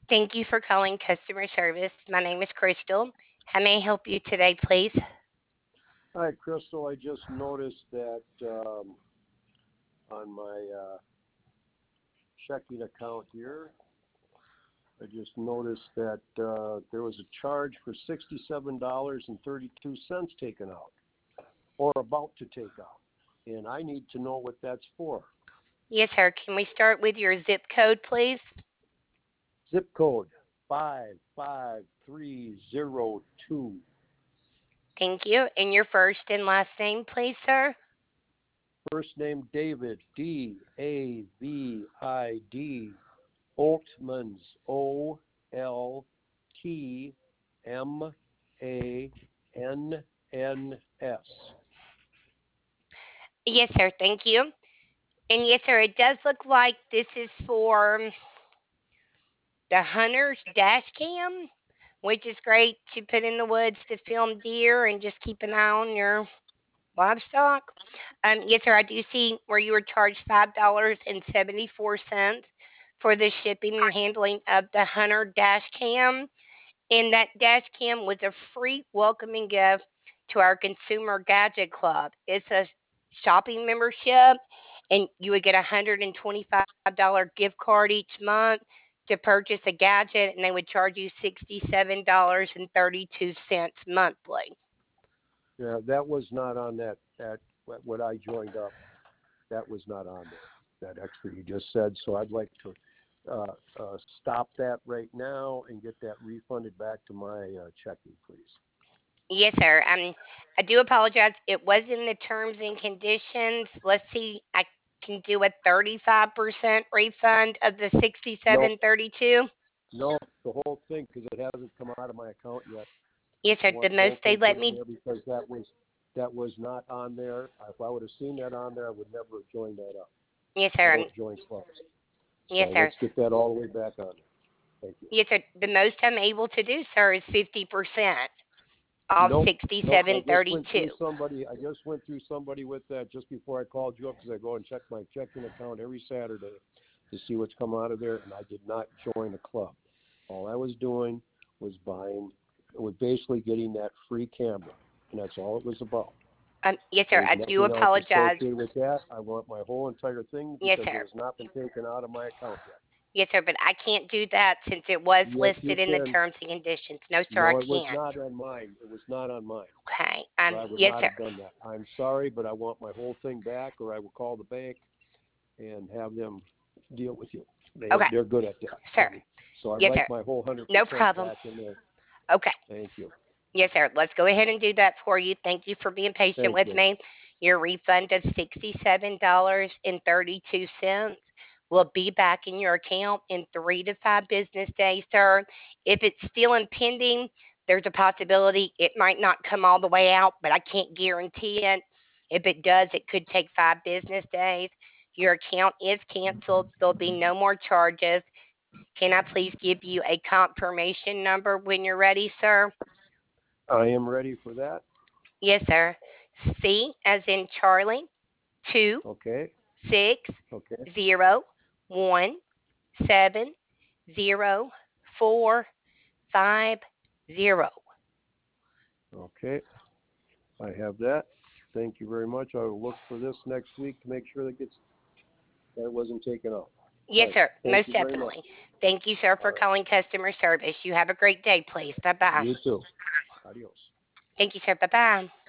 Thank you for calling customer service. My name is Crystal. How may I help you today, please? Hi, Crystal. I just noticed that on my checking account here, I just noticed that there was a charge for $67.32 taken out, or about to take out, and I need to know what that's for. Yes, sir. Can we start with your zip code, please? Zip code 55302. Thank you. And your first and last name, please, sir? First name David, David. Oltmans, Oltmanns. Yes, sir. Thank you. And yes, sir, it does look like this is for the hunter's dash cam, which is great to put in the woods to film deer and just keep an eye on your livestock. Yes, sir. I do see where you were charged $5.74 for the shipping and handling of the Hunter dash cam, and that dash cam was a free welcoming gift to our Consumer Gadget Club. It's a shopping membership, and you would get a $125 gift card each month to purchase a gadget, and they would charge you $67.32 monthly. Yeah, that was not on that what I joined up. That was not on there. That extra you just said. So I'd like to stop that right now and get that refunded back to my checking, please. Yes, sir. I do apologize. It was in the terms and conditions. Let's see. I can do a 35% refund of the No, 67.32. no, the whole thing because it hasn't come out of my account yet. Yes, I sir. The want the most whole they thing let put in me. there because that was not on there. If I would have seen that on there, I would never have joined that up. Yes, I sir. don't join clubs. Yes, So sir. let's get that all the way back on there. Thank you. Yes, sir. The most I'm able to do, sir, is 50% of Nope, nope. I just went 67.32. through somebody. I just went through somebody with that just before I called you up because I go and check my checking account every Saturday to see what's come out of there, and I did not join a club. All I was doing was basically getting that free camera, and that's all it was about. Yes, sir. There's I do nothing else apologize. associated with that. I want my whole entire thing Yes, because it sir. has not been taken out of my account yet. Yes, sir. But I can't do that since it was Yes, you listed in the can. terms and conditions. No, sir, I No, it was can't. not on mine. It was not on mine. Okay. So I would Yes, not sir. have done that. I'm sorry, but I want my whole thing back, or I will call the bank and have them deal with you. Okay, They're good at that. sir. So I'd Yes, like sir. my whole hundred No percent problem. back in there. Okay. Thank you. Yes, sir. Let's go ahead and do that for you. Thank you for being patient Thank with you. me. Your refund of $67.32 will be back in your account in 3 to 5 business days, sir. If it's still impending, there's a possibility it might not come all the way out, but I can't guarantee it. If it does, it could take 5 business days. Your account is canceled. There'll be no more charges. Can I please give you a confirmation number when you're ready, sir? I am ready for that. Yes, sir. C as in Charlie, two Okay. six Okay. 0 1 7 0 4 5 0. Okay. I have that. Thank you very much. I will look for this next week to make sure that it wasn't taken out. All Yes, right. sir. Thank Most you very much. definitely. Thank you, sir, All for right. calling customer service. You have a great day, please. Bye bye. You too. Adios. Thank you, sir. Bye bye.